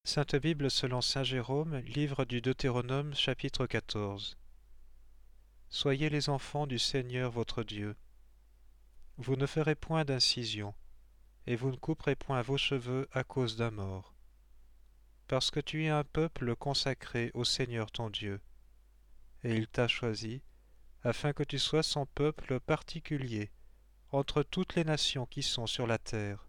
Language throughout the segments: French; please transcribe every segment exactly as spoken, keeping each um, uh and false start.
Sainte Bible selon saint Jérôme, livre du Deutéronome, chapitre quatorze. Soyez les enfants du Seigneur votre Dieu. Vous ne ferez point d'incision, et vous ne couperez point vos cheveux à cause d'un mort. Parce que tu es un peuple consacré au Seigneur ton Dieu, et il t'a choisi, afin que tu sois son peuple particulier, entre toutes les nations qui sont sur la terre.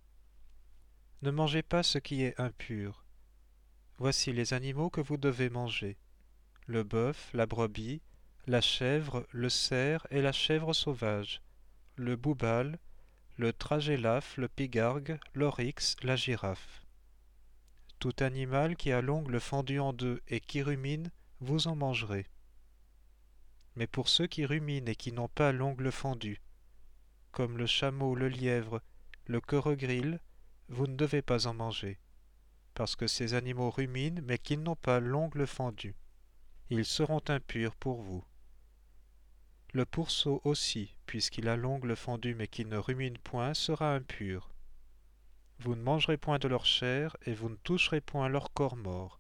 Ne mangez pas ce qui est impur. Voici les animaux que vous devez manger: le bœuf, la brebis, la chèvre, le cerf et la chèvre sauvage, le boubal, le tragélaphe, le pigargue, l'oryx, la girafe. Tout animal qui a l'ongle fendu en deux et qui rumine, vous en mangerez. Mais pour ceux qui ruminent et qui n'ont pas l'ongle fendu, comme le chameau, le lièvre, le coregril, vous ne devez pas en manger, parce que ces animaux ruminent mais qu'ils n'ont pas l'ongle fendu. Ils seront impurs pour vous. Le pourceau aussi, puisqu'il a l'ongle fendu mais qu'il ne rumine point, sera impur. Vous ne mangerez point de leur chair, et vous ne toucherez point leur corps mort.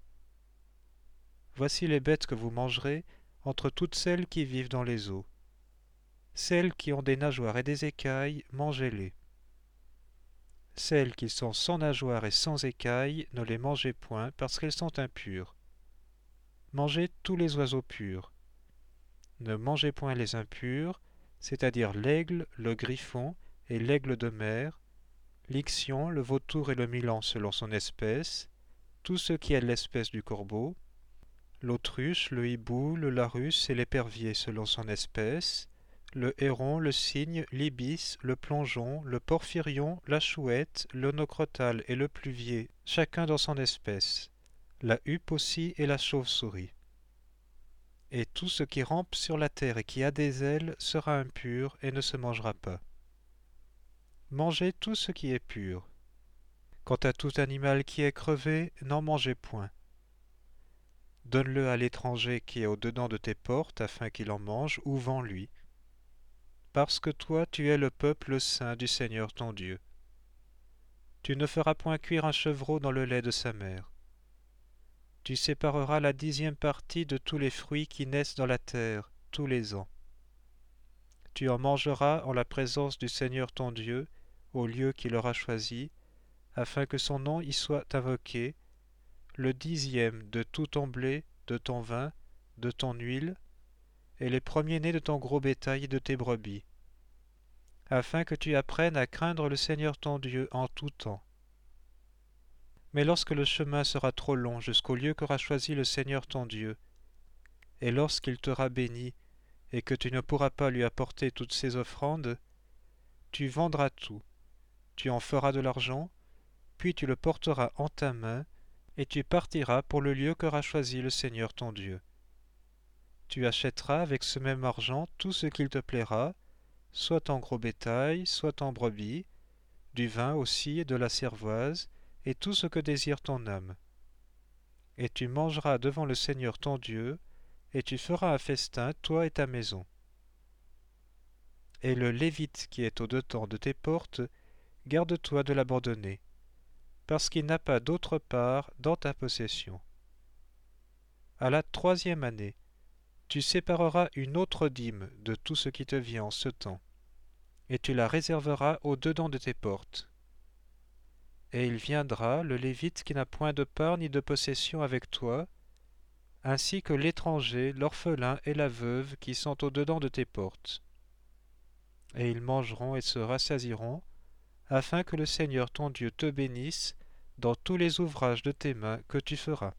Voici les bêtes que vous mangerez entre toutes celles qui vivent dans les eaux. Celles qui ont des nageoires et des écailles, mangez-les. Celles qui sont sans nageoires et sans écailles, ne les mangez point, parce qu'elles sont impures. Mangez tous les oiseaux purs. Ne mangez point les impurs, c'est-à-dire l'aigle, le griffon et l'aigle de mer, l'ixion, le vautour et le milan selon son espèce, tout ce qui est de l'espèce du corbeau, l'autruche, le hibou, le larus et l'épervier selon son espèce, le héron, le cygne, l'ibis, le plongeon, le porphyrion, la chouette, l'onocrotal et le pluvier, chacun dans son espèce, la huppe aussi et la chauve-souris. Et tout ce qui rampe sur la terre et qui a des ailes sera impur et ne se mangera pas. Mangez tout ce qui est pur. Quant à tout animal qui est crevé, n'en mangez point. Donne-le à l'étranger qui est au-dedans de tes portes, afin qu'il en mange, ou vends-lui. Parce que toi tu es le peuple saint du Seigneur ton Dieu. Tu ne feras point cuire un chevreau dans le lait de sa mère. Tu sépareras la dixième partie de tous les fruits qui naissent dans la terre, tous les ans. Tu en mangeras en la présence du Seigneur ton Dieu, au lieu qu'il aura choisi, afin que son nom y soit invoqué, le dixième de tout ton blé, de ton vin, de ton huile, et les premiers-nés de ton gros bétail et de tes brebis, afin que tu apprennes à craindre le Seigneur ton Dieu en tout temps. Mais lorsque le chemin sera trop long jusqu'au lieu qu'aura choisi le Seigneur ton Dieu, et lorsqu'il t'aura béni, et que tu ne pourras pas lui apporter toutes ses offrandes, tu vendras tout, tu en feras de l'argent, puis tu le porteras en ta main, et tu partiras pour le lieu qu'aura choisi le Seigneur ton Dieu. Tu achèteras avec ce même argent tout ce qu'il te plaira, soit en gros bétail, soit en brebis, du vin aussi et de la cervoise, et tout ce que désire ton âme. Et tu mangeras devant le Seigneur ton Dieu, et tu feras un festin, toi et ta maison. Et le Lévite qui est au-dedans de tes portes, garde-toi de l'abandonner, parce qu'il n'a pas d'autre part dans ta possession. À la troisième année, tu sépareras une autre dîme de tout ce qui te vient en ce temps, et tu la réserveras au-dedans de tes portes. Et il viendra, le Lévite qui n'a point de part ni de possession avec toi, ainsi que l'étranger, l'orphelin et la veuve qui sont au-dedans de tes portes. Et ils mangeront et se rassasieront, afin que le Seigneur ton Dieu te bénisse dans tous les ouvrages de tes mains que tu feras.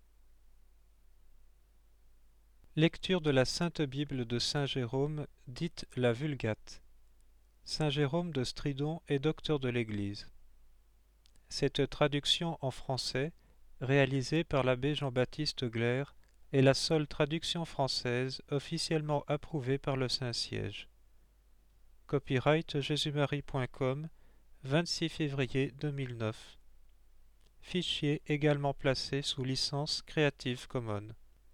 Lecture de la Sainte Bible de saint Jérôme, dite la Vulgate. Saint Jérôme de Stridon est docteur de l'Église. Cette traduction en français, réalisée par l'abbé Jean-Baptiste Glaire, est la seule traduction française officiellement approuvée par le Saint-Siège. Copyright jésus-marie point com, vingt-six février deux mille neuf. Fichier également placé sous licence Creative Commons.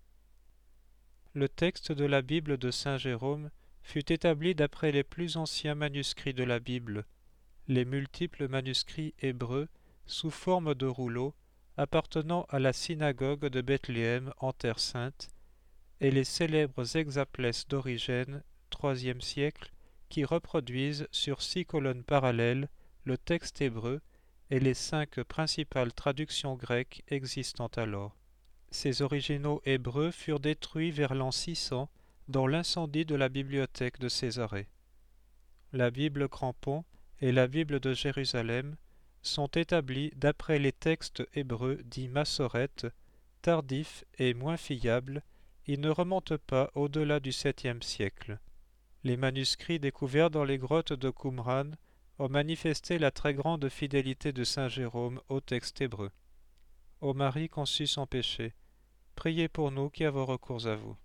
Le texte de la Bible de saint Jérôme fut établi d'après les plus anciens manuscrits de la Bible, les multiples manuscrits hébreux sous forme de rouleaux, appartenant à la synagogue de Bethléem en Terre sainte, et les célèbres hexaplès d'Origène, troisième siècle, qui reproduisent sur six colonnes parallèles le texte hébreu et les cinq principales traductions grecques existant alors. Ces originaux hébreux furent détruits vers l'an six cents dans l'incendie de la bibliothèque de Césarée. La Bible Crampon et la Bible de Jérusalem sont établies d'après les textes hébreux dits massorètes, tardifs et moins fiables. Ils ne remontent pas au-delà du septième siècle. Les manuscrits découverts dans les grottes de Qumran ont manifesté la très grande fidélité de saint Jérôme au texte hébreu. Ô Marie conçue sans péché, priez pour nous qui avons recours à vous.